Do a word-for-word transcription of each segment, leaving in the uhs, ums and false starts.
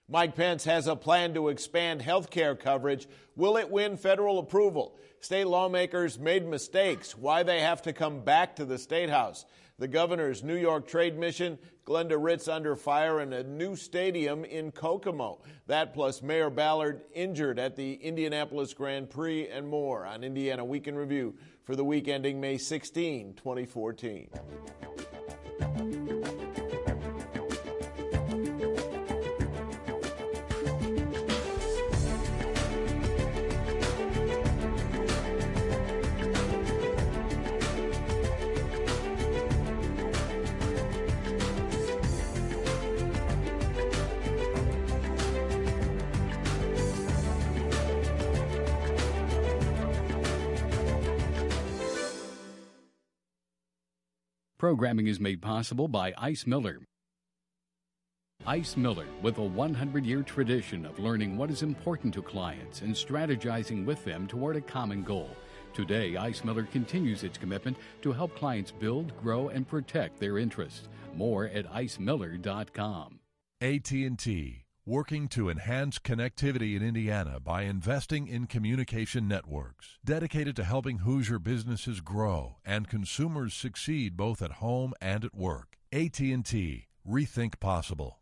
Mike Pence has a plan to expand health care coverage. Will it win federal approval? State lawmakers made mistakes. Why they have to come back to the State House. The governor's New York trade mission, Glenda Ritz under fire in a new stadium in Kokomo. That plus Mayor Ballard injured at the Indianapolis Grand Prix and more on Indiana Week in Review for the week ending May sixteenth, twenty fourteen. Programming is made possible by Ice Miller. Ice Miller, with a one hundred year tradition of learning what is important to clients and strategizing with them toward a common goal. Today, Ice Miller continues its commitment to help clients build, grow, and protect their interests. More at ice miller dot com. A T and T, working to enhance connectivity in Indiana by investing in communication networks, dedicated to helping Hoosier businesses grow and consumers succeed both at home and at work. A T and T, rethink possible.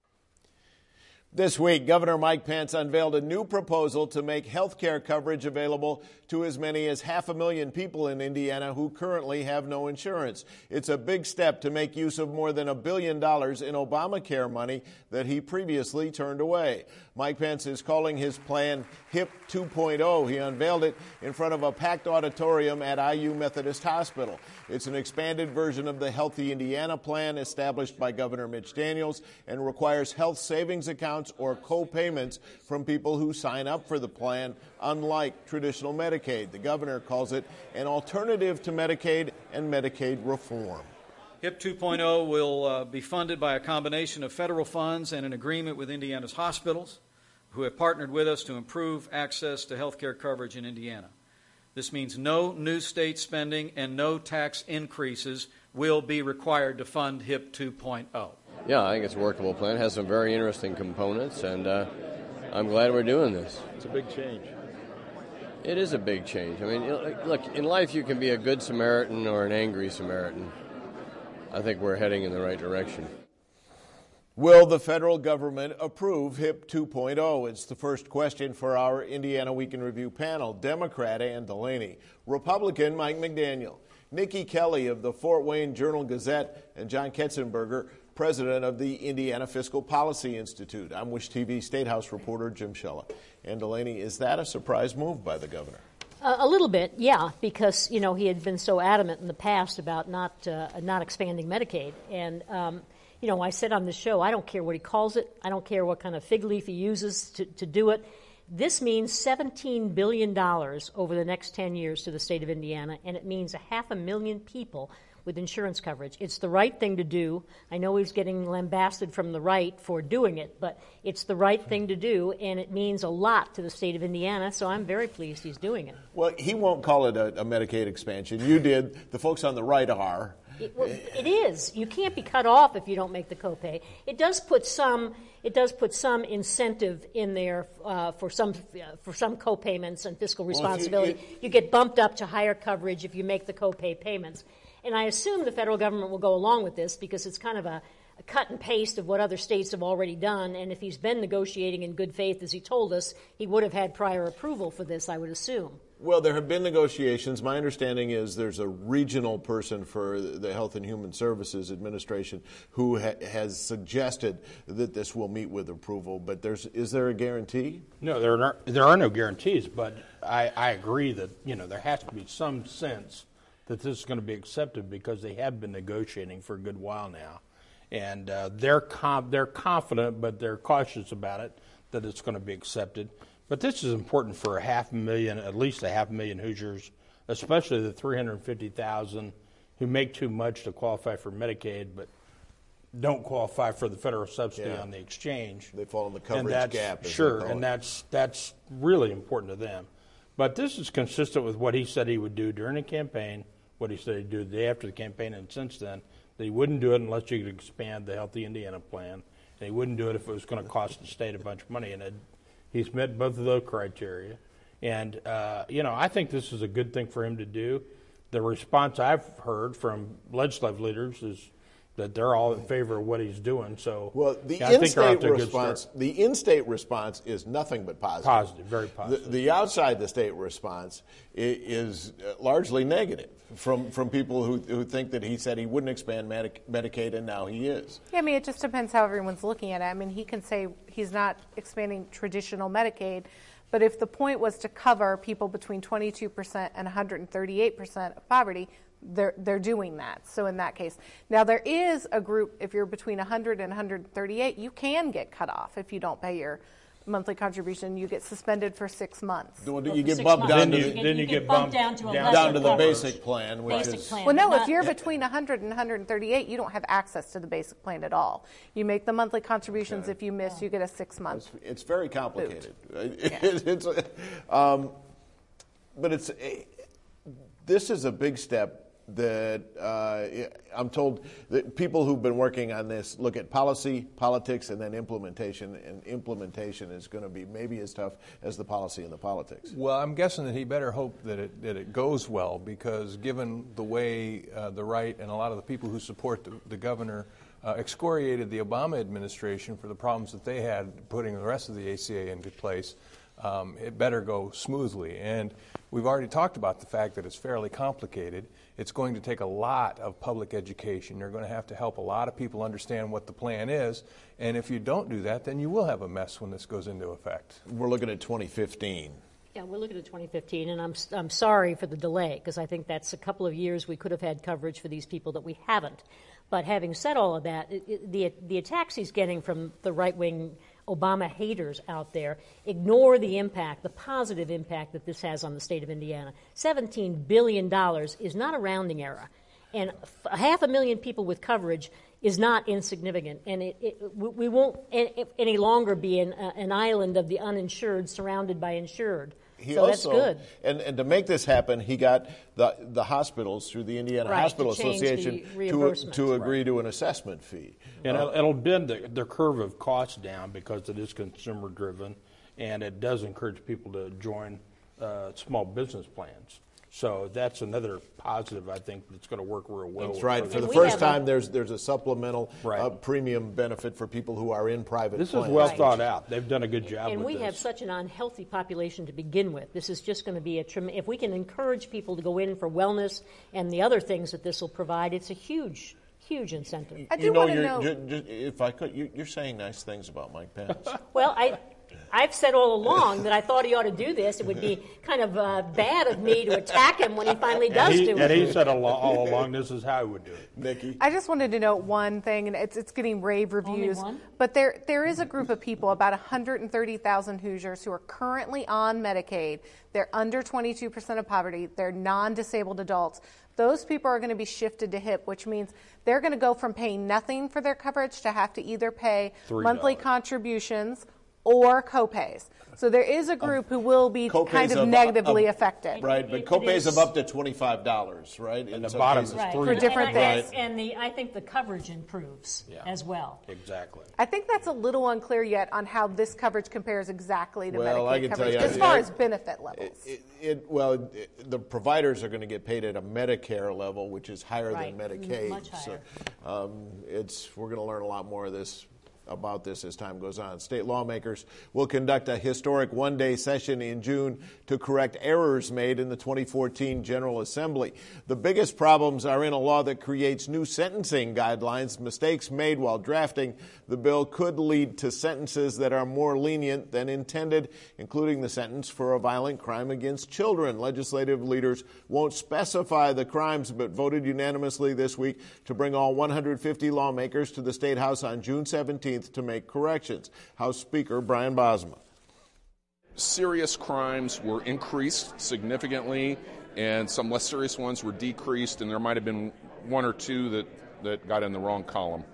This week, Governor Mike Pence unveiled a new proposal to make health care coverage available to as many as half a million people in Indiana who currently have no insurance. It's a big step to make use of more than a billion dollars in Obamacare money that he previously turned away. Mike Pence is calling his plan HIP two point oh. He unveiled it in front of a packed auditorium at I U Methodist Hospital. It's an expanded version of the Healthy Indiana plan established by Governor Mitch Daniels and requires health savings accounts or co-payments from people who sign up for the plan, unlike traditional Medicaid. The governor calls it an alternative to Medicaid and Medicaid reform. HIP two point oh will uh, be funded by a combination of federal funds and an agreement with Indiana's hospitals, who have partnered with us to improve access to health care coverage in Indiana. This means no new state spending and no tax increases will be required to fund HIP two point oh. Yeah, I think it's a workable plan. It has some very interesting components, and uh, I'm glad we're doing this. It's a big change. It is a big change. I mean, look, in life you can be a good Samaritan or an angry Samaritan. I think we're heading in the right direction. Will the federal government approve HIP two point oh? It's the first question for our Indiana Week in Review panel. Democrat Ann Delaney, Republican Mike McDaniel, Nikki Kelly of the Fort Wayne Journal-Gazette, and John Ketzenberger, president of the Indiana Fiscal Policy Institute. I'm Wish T V State House reporter Jim Shella. Ann Delaney, is that a surprise move by the governor? Uh, a little bit, yeah, because, you know, he had been so adamant in the past about not uh, not expanding Medicaid. And, um, you know, I said on the show, I don't care what he calls it. I don't care what kind of fig leaf he uses to, to do it. This means seventeen billion dollars over the next ten years to the state of Indiana, and it means a half a million people with insurance coverage. It's the right thing to do. I know he's getting lambasted from the right for doing it, but it's the right thing to do, and it means a lot to the state of Indiana, so I'm very pleased he's doing it. Well, he won't call it a, a Medicaid expansion. You did. The folks on the right are. It, well, it is. You can't be cut off if you don't make the copay. It does put some. It does put some incentive in there uh, for some uh, for some copayments and fiscal responsibility. Well, you, it, you get bumped up to higher coverage if you make the copay payments. And I assume the federal government will go along with this because it's kind of a, a cut and paste of what other states have already done. And if he's been negotiating in good faith, as he told us, he would have had prior approval for this, I would assume. Well, there have been negotiations. My understanding is there's a regional person for the Health and Human Services Administration who ha- has suggested that this will meet with approval. But there's is there a guarantee? No, there are there are no guarantees. But I, I agree that you know there has to be some sense that this is going to be accepted because they have been negotiating for a good while now, and uh, they're com- they're confident, but they're cautious about it that it's going to be accepted. But this is important for a half a million, at least a half a million Hoosiers, especially the three hundred fifty thousand who make too much to qualify for Medicaid, but don't qualify for the federal subsidy yeah. on the exchange. They fall in the coverage and gap. Sure, and that's that's really important to them. But this is consistent with what he said he would do during the campaign, what he said he'd do the day after the campaign, and since then, that he wouldn't do it unless you could expand the Healthy Indiana plan, and he wouldn't do it if it was going to cost the state a bunch of money. And it, he's met both of those criteria. And, uh, you know, I think this is a good thing for him to do. The response I've heard from legislative leaders is that they're all in favor of what he's doing. So, well, the yeah, I think they're off in-state to a good response, start. the in-state response is nothing but positive. Positive, very The, positive. the outside the state response is, is largely negative from from people who who think that he said he wouldn't expand Medic- Medicaid, and now he is. Yeah, I mean, it just depends how everyone's looking at it. I mean, he can say he's not expanding traditional Medicaid, but if the point was to cover people between twenty-two percent and one hundred thirty-eight percent of poverty, they're they're doing that. So in that case, now there is a group, if you're between one hundred and one hundred thirty-eight, you can get cut off if you don't pay your monthly contribution. You get suspended for six months. Well, Well, you for get six bumped months. down Then to you- the, then you get bumped bumped down to a down- lesser down to the coverage. basic plan, which Basic is plan. Well, no, not- if you're between one hundred and one hundred thirty-eight, you don't have access to the basic plan at all. You make the monthly contributions. If you miss, you get a six-month. It's, it's very complicated. It- it's, um, but it's a, this is a big step that uh, I'm told that people who've been working on this look at policy, politics, and then implementation, and implementation is going to be maybe as tough as the policy and the politics. Well, I'm guessing that he better hope that it that it goes well, because given the way uh, the right and a lot of the people who support the, the governor uh, excoriated the Obama administration for the problems that they had putting the rest of the A C A into place, um, it better go smoothly. And we've already talked about the fact that it's fairly complicated. It's going to take a lot of public education. You're going to have to help a lot of people understand what the plan is. And if you don't do that, then you will have a mess when this goes into effect. We're looking at twenty fifteen. Yeah, we're looking at twenty fifteen, and I'm I'm sorry for the delay, because I think that's a couple of years we could have had coverage for these people that we haven't. But having said all of that, it, it, the the attacks he's getting from the right-wing Obama haters out there ignore the impact, the positive impact that this has on the state of Indiana. seventeen billion dollars is not a rounding error, and f- half a million people with coverage is not insignificant, and it, it, we won't any longer be an, uh, an island of the uninsured surrounded by insured. He so also, that's good. And, and to make this happen, he got the the hospitals through the Indiana Right, Hospital to change Association the to, reimbursement. to agree to an assessment fee. And Uh, it'll, it'll bend the, the curve of costs down because it is consumer driven, and it does encourage people to join uh, small business plans. So that's another positive, I think, that's going to work real well. That's right. For And the we first have a- time, there's there's a supplemental Right. uh, premium benefit for people who are in private This plans. is well Right. thought out. They've done a good job And with we this. have such an unhealthy population to begin with. This is just going to be a trem- if we can encourage people to go in for wellness and the other things that this will provide, it's a huge, huge incentive. I do You know, want to you're, know. you're, you're- if I could, you, you're saying nice things about Mike Pence. Well, I, I've said all along that I thought he ought to do this. It would be kind of uh, bad of me to attack him when he finally does and he, do and it. he said all, all along this is how he would do it. Nikki? I just wanted to note one thing, and it's it's getting rave reviews. one? But there there is a group of people, about one hundred thirty thousand Hoosiers, who are currently on Medicaid. They're under twenty-two percent of poverty. They're non-disabled adults. Those people are going to be shifted to HIP, which means they're going to go from paying nothing for their coverage to have to either pay three monthly dollars contributions or copays. So there is a group who will be Copays kind of of- negatively of- affected. Right, but It- it copays is- of up to twenty-five dollars, right? And In the some bottom cases. is Right. three For different and, things. And the I think the coverage improves Yeah. as well. Exactly. I think that's a little unclear yet on how this coverage compares exactly to Well, I Medicaid can tell coverage you, as I- far I- as benefit levels. It, it, well, it, the providers are going to get paid at a Medicare level, which is higher Right. than Medicaid. Much higher. So, um, it's we're going to learn a lot more of this about this as time goes on. State lawmakers will conduct a historic one-day session in June to correct errors made in the twenty fourteen General Assembly. The biggest problems are in a law that creates new sentencing guidelines. Mistakes made while drafting the bill could lead to sentences that are more lenient than intended, including the sentence for a violent crime against children. Legislative leaders won't specify the crimes, but voted unanimously this week to bring all one hundred fifty lawmakers to the State House on June seventeenth to make corrections. House Speaker Brian Bosma. Serious crimes were increased significantly, and some less serious ones were decreased, and there might have been one or two that, that got in the wrong column.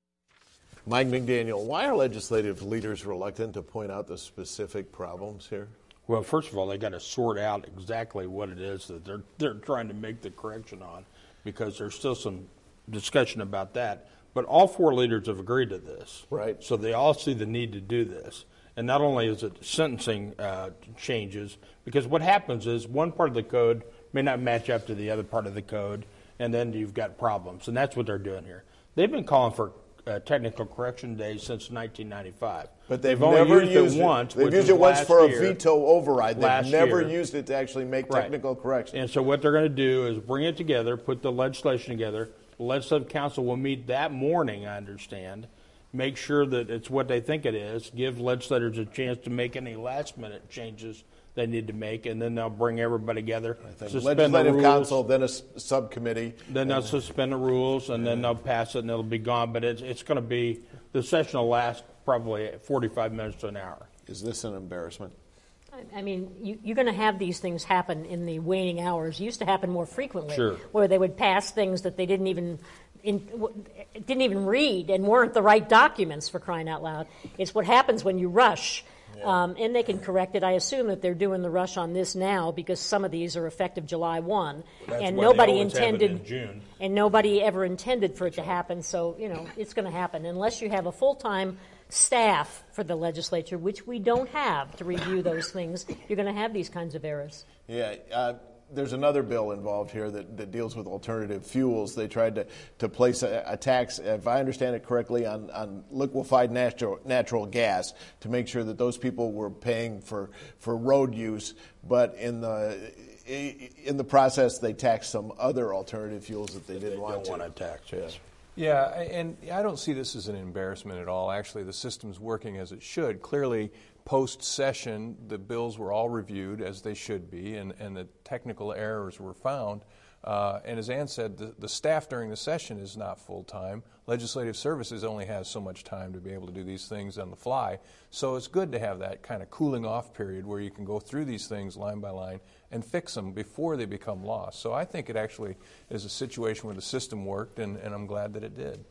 Mike McDaniel, why are legislative leaders reluctant to point out the specific problems here? Well, first of all, they got to sort out exactly what it is that they're they're trying to make the correction on, because there's still some discussion about that. But all four leaders have agreed to this. Right. So they all see the need to do this. And not only is it sentencing uh, changes, because what happens is one part of the code may not match up to the other part of the code, and then you've got problems. And that's what they're doing here. They've been calling for uh, technical correction days since nineteen ninety-five. But they've, they've only never used, used it once. They've which used it was once for year, a veto override. They've never year. used it to actually make Right. technical corrections. And so what they're going to do is bring it together, put the legislation together. The Legislative Council will meet that morning, I understand, make sure that it's what they think it is, give legislators a chance to make any last-minute changes they need to make, and then they'll bring everybody together, suspend Legislative the rules. Council, then a s- subcommittee. Then they'll suspend the rules, and then they'll pass it, and it'll be gone. But it's, it's going to be, the session will last probably forty-five minutes to an hour. Is this an embarrassment? I mean, you, you're going to have these things happen in the waning hours. It used to happen more frequently, Sure. where they would pass things that they didn't even in, didn't even read and weren't the right documents, for crying out loud. It's what happens when you rush. Yeah. Um, and they can correct it. I assume that they're doing the rush on this now because some of these are effective July first, That's and why they nobody always have it intended, in June. and nobody ever intended for it to happen. So you know it's going to happen unless you have a full-time staff for the legislature, which we don't have to review those things. You're going to have these kinds of errors. Yeah. Uh, There's another bill involved here that, that deals with alternative fuels. They tried to, to place a, a tax, if I understand it correctly, on, on liquefied natural natural gas to make sure that those people were paying for, for road use. But in the in the process, they taxed some other alternative fuels that they didn't They want don't to. want to tax, yes. Yeah, and I don't see this as an embarrassment at all. Actually, the system's working as it should. Clearly, post-session, the bills were all reviewed as they should be, and, and the technical errors were found. Uh, and as Ann said, the, the staff during the session is not full-time. Legislative Services only has so much time to be able to do these things on the fly. So it's good to have that kind of cooling off period where you can go through these things line by line and fix them before they become law. So I think it actually is a situation where the system worked, and, and I'm glad that it did.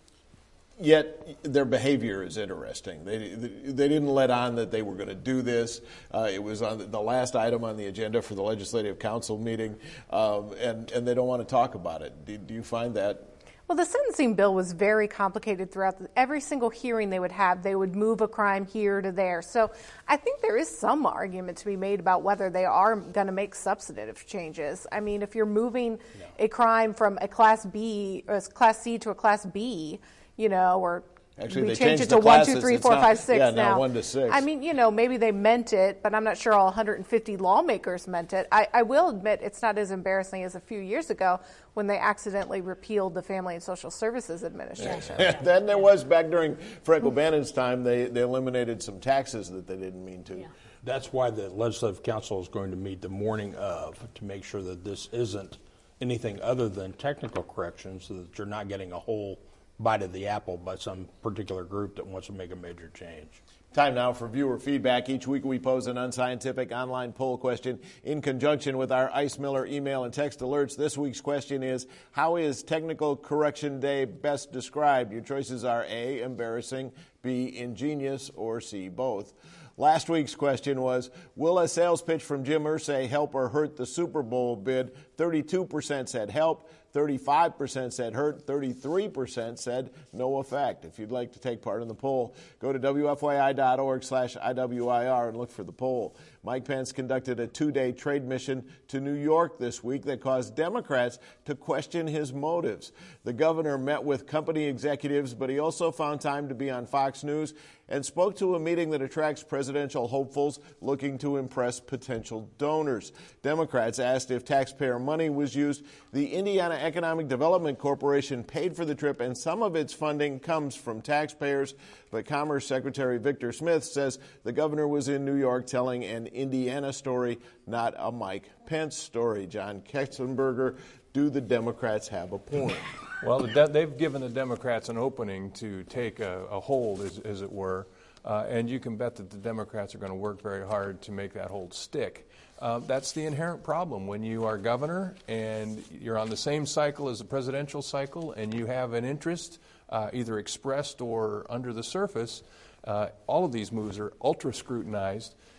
Yet their behavior is interesting. They they didn't let on that they were going to do this. Uh, it was on the last item on the agenda for the Legislative Council meeting, um, and and they don't want to talk about it. Do, do you find that? Well, the sentencing bill was very complicated throughout the, every single hearing they would have. They would move a crime here to there. So I think there is some argument to be made about whether they are going to make substantive changes. I mean, if you're moving no. a crime from a Class B, or a Class C to a Class B, you know, or Actually, we they change changed it the to one, two, classes. three, It's four, not- five, six yeah, now. now one to six. I mean, you know, maybe they meant it, but I'm not sure all one hundred fifty lawmakers meant it. I, I will admit it's not as embarrassing as a few years ago when they accidentally repealed the Family and Social Services Administration. Then there was, back during Frank O'Bannon's time, they, they eliminated some taxes that they didn't mean to. Yeah. That's why the Legislative Council is going to meet the morning of to make sure that this isn't anything other than technical corrections, so that you're not getting a whole bite of the apple by some particular group that wants to make a major change. Time now for viewer feedback. Each week we pose an unscientific online poll question in conjunction with our Ice Miller email and text alerts. This week's question is, how is Technical Correction Day best described? Your choices are A, embarrassing, B, ingenious, or C, both. Last week's question was, will a sales pitch from Jim Irsay help or hurt the Super Bowl bid? thirty-two percent said help, thirty-five percent said hurt, thirty-three percent said no effect. If you'd like to take part in the poll, go to W F Y I dot org slash I W I R and look for the poll. Mike Pence conducted a two-day trade mission to New York this week that caused Democrats to question his motives. The governor met with company executives, but he also found time to be on Fox News and spoke to a meeting that attracts presidential hopefuls looking to impress potential donors. Democrats asked if taxpayer money was used. The Indiana Economic Development Corporation paid for the trip, and some of its funding comes from taxpayers. But Commerce Secretary Victor Smith says the governor was in New York telling an Indiana story, not a Mike Pence story. John Ketzenberger, do the Democrats have a point? Well, the de- they've given the Democrats an opening to take a, a hold, as, as it were, uh, and you can bet that the Democrats are going to work very hard to make that hold stick. Uh, that's the inherent problem. When you are governor and you're on the same cycle as the presidential cycle and you have an interest, uh, either expressed or under the surface, uh, all of these moves are ultra-scrutinized.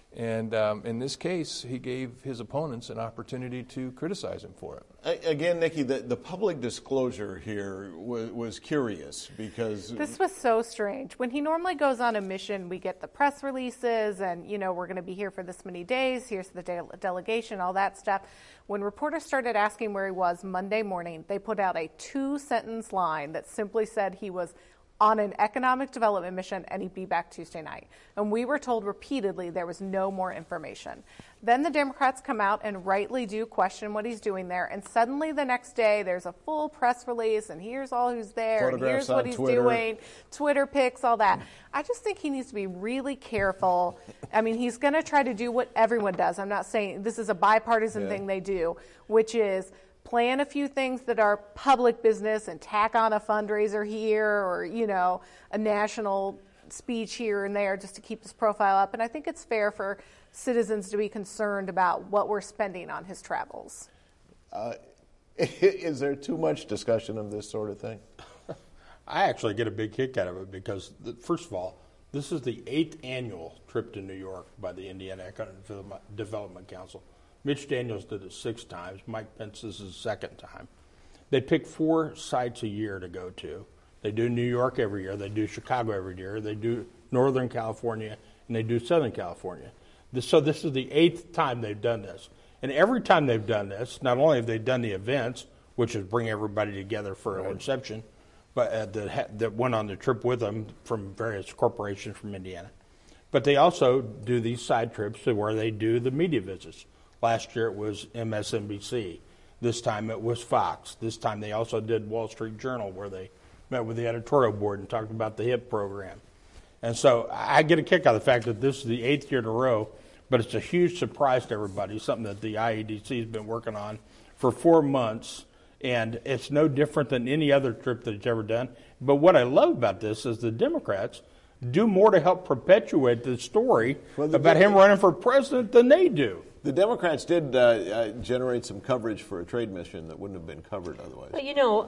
And um, in this case, he gave his opponents an opportunity to criticize him for it. Again, Nikki, the, the public disclosure here was, was curious because... This was so strange. When he normally goes on a mission, we get the press releases and, you know, we're going to be here for this many days, here's the de- delegation, all that stuff. When reporters started asking where he was Monday morning, they put out a two-sentence line that simply said he was on an economic development mission and he'd be back Tuesday night. And we were told repeatedly there was no more information. Then the Democrats come out and rightly do question what he's doing there. And suddenly the next day there's a full press release and here's all who's there and here's what he's Twitter. doing, Twitter pics, all that. I just think he needs to be really careful. I mean, he's going to try to do what everyone does. I'm not saying this is a bipartisan yeah. thing they do, which is plan a few things that are public business and tack on a fundraiser here or, you know, a national speech here and there just to keep his profile up. And I think it's fair for citizens to be concerned about what we're spending on his travels. Uh, is there too much discussion of this sort of thing? I actually get a big kick out of it because, the, first of all, this is the eighth annual trip to New York by the Indiana Economic Development Council. Mitch Daniels did it six times. Mike Pence is his second time. They pick four sites a year to go to. They do New York every year. They do Chicago every year. They do Northern California, and they do Southern California. This, so this is the eighth time they've done this. And every time they've done this, not only have they done the events, which is bring everybody together for a reception, but uh, that, that went on the trip with them from various corporations from Indiana, but they also do these side trips to where they do the media visits. Last year it was M S N B C. This time it was Fox. This time they also did Wall Street Journal, where they met with the editorial board and talked about the HIP program. And so I get a kick out of the fact that this is the eighth year in a row, but it's a huge surprise to everybody, something that the I E D C has been working on for four months, and it's no different than any other trip that it's ever done. But what I love about this is the Democrats do more to help perpetuate the story well, the about him running for president than they do. The Democrats did uh, uh, generate some coverage for a trade mission that wouldn't have been covered otherwise. Well, you know,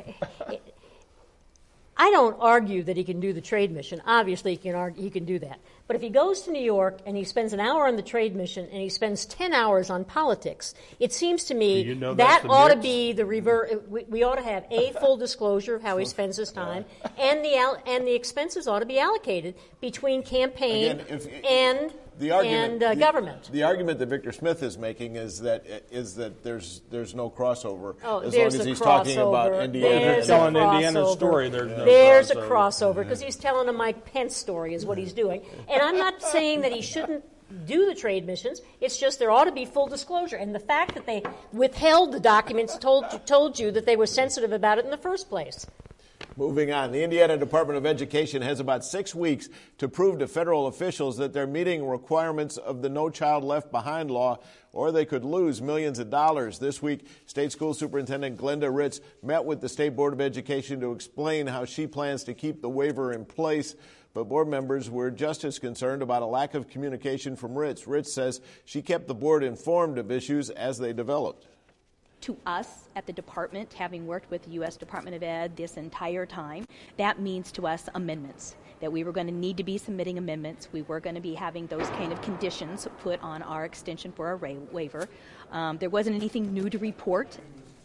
I don't argue that he can do the trade mission. Obviously, he can argue, he can do that. But if he goes to New York and he spends an hour on the trade mission and he spends ten hours on politics, it seems to me you know that ought mix? to be the reverse. We, we ought to have a full disclosure of how he spends his time, and the al- and the expenses ought to be allocated between campaign Again, if, and the argument, and uh, the, government. The argument that Victor Smith is making is that is that there's there's no crossover Oh, as there's long as a he's crossover. talking about Indiana. There's telling a Indiana's crossover. story, there's no There's crossover. a crossover because he's telling a Mike Pence story is what he's doing. And I'm not saying that he shouldn't do the trade missions. It's just there ought to be full disclosure. And the fact that they withheld the documents told you, told you that they were sensitive about it in the first place. Moving on, the Indiana Department of Education has about six weeks to prove to federal officials that they're meeting requirements of the No Child Left Behind law, or they could lose millions of dollars. This week, State School Superintendent Glenda Ritz met with the State Board of Education to explain how she plans to keep the waiver in place. But board members were just as concerned about a lack of communication from Ritz. Ritz says she kept the board informed of issues as they developed. To us at the department, having worked with the U S Department of Ed this entire time, that means to us amendments, that we were going to need to be submitting amendments. We were going to be having those kind of conditions put on our extension for our ra- waiver. Um, there wasn't anything new to report.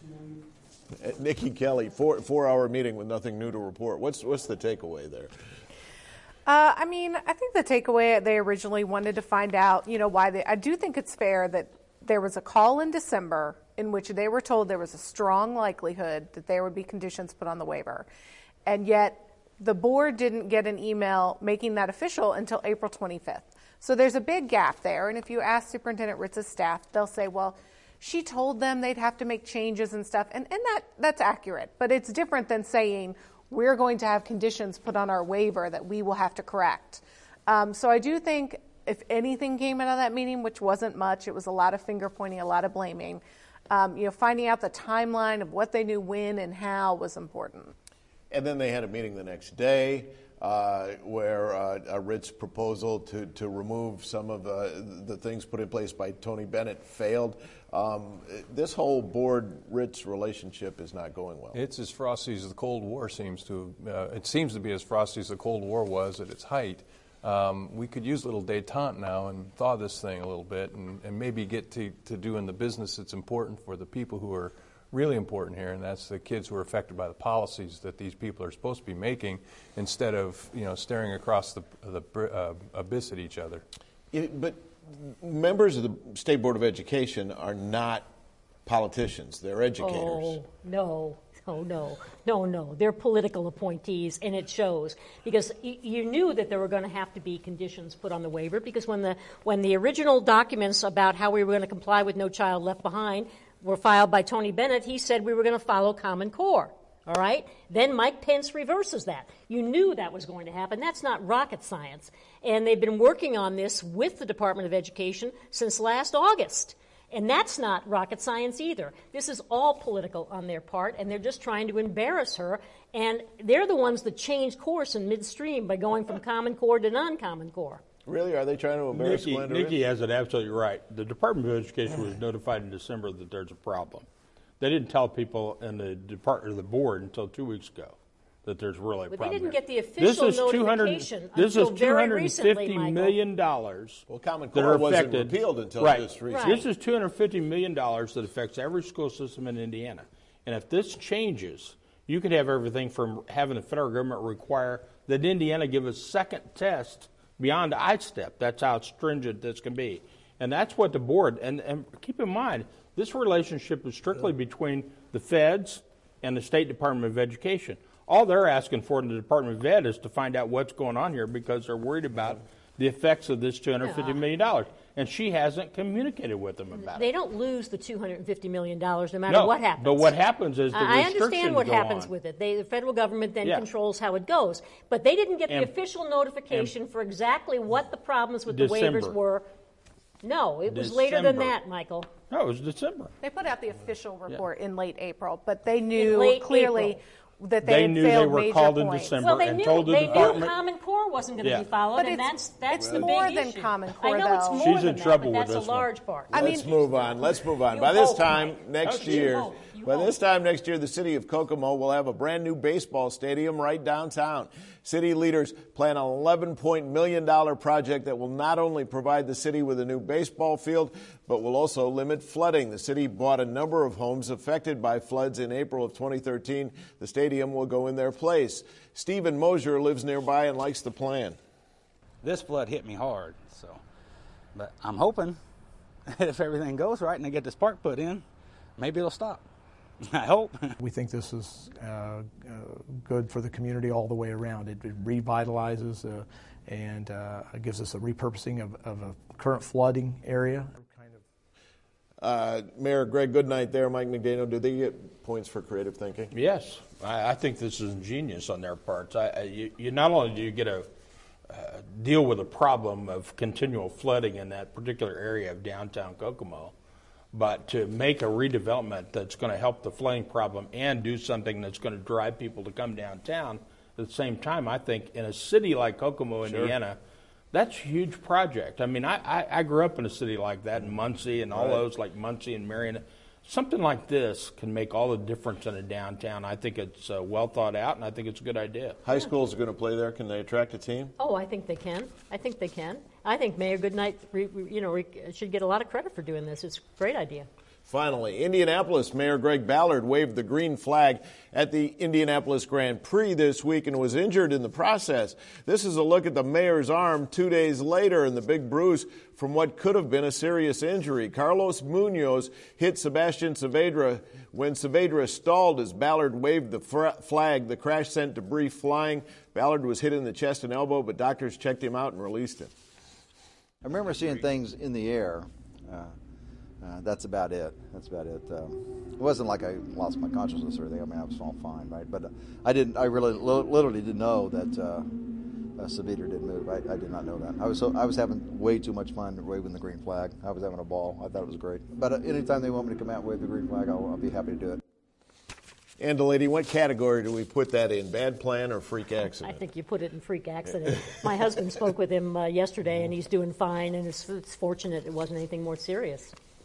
Uh, Nikki Kelly, four, four-hour meeting with nothing new to report. What's, what's the takeaway there? Uh, I mean, I think the takeaway, they originally wanted to find out, you know, why they, I do think it's fair that there was a call in December in which they were told there was a strong likelihood that there would be conditions put on the waiver. And yet the board didn't get an email making that official until April twenty-fifth. So there's a big gap there. And if you ask Superintendent Ritz's staff, they'll say, well, she told them they'd have to make changes and stuff. And, and that that's accurate. But it's different than saying we're going to have conditions put on our waiver that we will have to correct. Um, so I do think if anything came out of that meeting, which wasn't much, it was a lot of finger pointing, a lot of blaming, um, you know, finding out the timeline of what they knew when and how was important. And then they had a meeting the next day uh, where uh, a Ritz proposal to, to remove some of uh, the things put in place by Tony Bennett failed. Um, this whole board-Ritz relationship is not going well. It's as frosty as the Cold War seems to. Uh, it seems to be as frosty as the Cold War was at its height. Um, we could use a little détente now and thaw this thing a little bit and, and maybe get to, to doing the business that's important for the people who are really important here, and that's the kids who are affected by the policies that these people are supposed to be making, instead of, you know, staring across the, the uh, abyss at each other. It, but members of the State Board of Education are not politicians. They're educators. Oh, no. Oh, no. No, no. They're political appointees, and it shows. Because y- you knew that there were going to have to be conditions put on the waiver, because when the when the original documents about how we were going to comply with No Child Left Behind were filed by Tony Bennett, he said we were going to follow Common Core. All right? Then Mike Pence reverses that. You knew that was going to happen. That's not rocket science. And they've been working on this with the Department of Education since last August. And that's not rocket science either. This is all political on their part, and they're just trying to embarrass her. And they're the ones that changed course in midstream by going from Common Core to non-Common Core. Really? Are they trying to embarrass Nikki, Glenda? Nikki has it absolutely right. The Department of Education was notified in December that there's a problem. They didn't tell people in the department or the board until two weeks ago that there's really a But problem. they didn't here. get the official this is notification This until is two very hundred recently, fifty Michael. million dollars. Well, Common that Core are wasn't affected. repealed until right. just recently. This is two hundred fifty million dollars that affects every school system in Indiana. And if this changes, you could have everything from having the federal government require that Indiana give a second test beyond I STEP. That's how stringent this can be. And that's what the board, and, and keep in mind, this relationship is strictly between the feds and the State Department of Education. All they're asking for in the Department of Ed is to find out what's going on here, because they're worried about the effects of this two hundred fifty million dollars. And she hasn't communicated with them about They it. don't lose the two hundred fifty million dollars no matter No, what happens. but what happens is the I restrictions understand what go happens on. with it. They, the federal government then Yeah. controls how it goes. But they didn't get And- the official notification for exactly what the problems with the waivers December. were. No, it was later than December. that, Michael. No, it was December. They put out the official report in late April, but they In knew late clearly April. that they, They had knew they failed were major called in points. December. Well, they and knew told the they knew department- Common Core wasn't going to Yeah. be followed, But and it's- that's that's it's the more big than issue. Common Core, I know it's though. more She's than in that, trouble but with that's this a one. large part. I Let's mean- move on. Let's move on. You By this hope, time Mike. next You year, hope. You by hope. this time next year, the city of Kokomo will have a brand new baseball stadium right downtown. City leaders plan an eleven point million dollar project that will not only provide the city with a new baseball field, but will also limit flooding. The city bought a number of homes affected by floods in April of twenty thirteen. The stadium will go in their place. Stephen Mosier lives nearby and likes the plan. This flood hit me hard, so, but I'm hoping if everything goes right and they get this park put in, maybe it'll stop. I hope. We think this is uh, uh, good for the community all the way around. It, it revitalizes uh, and uh, gives us a repurposing of, of a current flooding area. Uh, Mayor Greg Goodnight there, Mike McDaniel, do they get points for creative thinking? Yes, I, I think this is ingenious on their parts. I, I, you, you not only do you get a uh, deal with a problem of continual flooding in that particular area of downtown Kokomo, but to make a redevelopment that's going to help the flooding problem and do something that's going to drive people to come downtown at the same time, I think in a city like Kokomo, Sure. Indiana, that's a huge project. I mean, I, I, I grew up in a city like that in Muncie and all Right. those like Muncie and Marion. Something like this can make all the difference in a downtown. I think it's uh, well thought out, and I think it's a good idea. High schools are going to play there. Can they attract a team? Oh, I think they can. I think they can. I think Mayor Goodnight, re, re- you know, re, should get a lot of credit for doing this. It's a great idea. Finally, Indianapolis Mayor Greg Ballard waved the green flag at the Indianapolis Grand Prix this week and was injured in the process. This is a look at the mayor's arm two days later and the big bruise from what could have been a serious injury. Carlos Munoz hit Sebastian Saavedra when Saavedra stalled as Ballard waved the fra- flag. The crash sent debris flying. Ballard was hit in the chest and elbow, but doctors checked him out and released him. I remember seeing things in the air. Uh, Uh, that's about it. That's about it. Um, it wasn't like I lost my consciousness or anything. I mean, I was all fine, right? But uh, I didn't. I really, li- literally didn't know that uh, uh, Saavedra didn't move. I, I did not know that. I was so, I was having way too much fun waving the green flag. I was having a ball. I thought it was great. But uh, anytime they want me to come out and wave the green flag, I'll, I'll be happy to do it. And, lady, what category do we put that in? Bad plan or freak accident? I think you put it in freak accident. My husband spoke with him uh, yesterday, and he's doing fine, and it's, it's fortunate it wasn't anything more serious.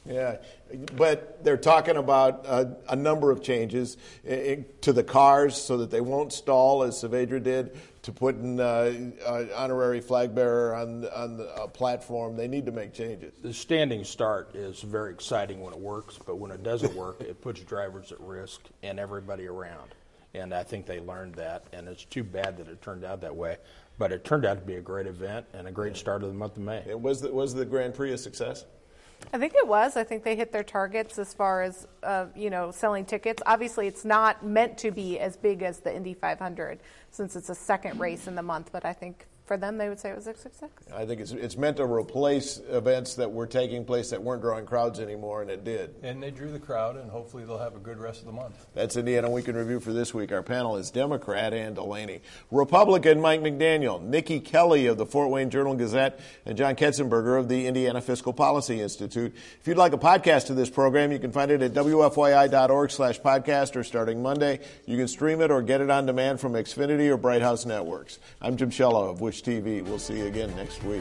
Yeah, but they're talking about uh, a number of changes in, to the cars so that they won't stall, as Saavedra did, to putting uh, uh, honorary flag bearer on, on the uh, platform. They need to make changes. The standing start is very exciting when it works, but when it doesn't work, it puts drivers at risk and everybody around. And I think they learned that, and it's too bad that it turned out that way. But it turned out to be a great event and a great start of the month of May. It was the, was the Grand Prix a success? I think it was. I think they hit their targets as far as, uh, you know, selling tickets. Obviously, it's not meant to be as big as the Indy five hundred since it's a second race in the month, but I think for them, they would say it was a success. I think it's it's meant to replace events that were taking place that weren't drawing crowds anymore, and it did. And they drew the crowd, and hopefully they'll have a good rest of the month. That's Indiana Week in Review for this week. Our panel is Democrat Ann Delaney, Republican Mike McDaniel, Nikki Kelly of the Fort Wayne Journal-Gazette, and John Ketzenberger of the Indiana Fiscal Policy Institute. If you'd like a podcast of this program, you can find it at W F Y I dot org slash podcast, or starting Monday, you can stream it or get it on demand from Xfinity or Bright House Networks. I'm Jim Shella of Wish T V. We'll see you again next week.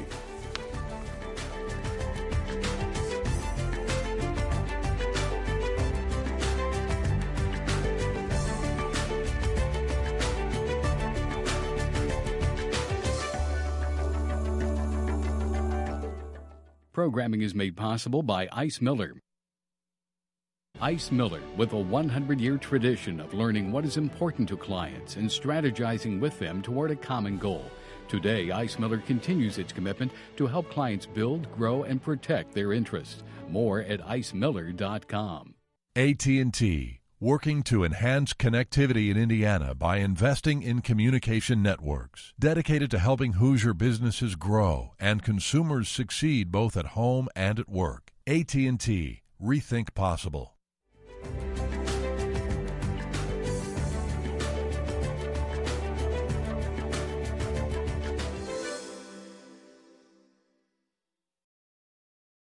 Programming is made possible by Ice Miller. Ice Miller, with a one hundred year tradition of learning what is important to clients and strategizing with them toward a common goal. Today, Ice Miller continues its commitment to help clients build, grow, and protect their interests. More at ice miller dot com. A T and T, working to enhance connectivity in Indiana by investing in communication networks, dedicated to helping Hoosier businesses grow and consumers succeed both at home and at work. A T and T, rethink possible.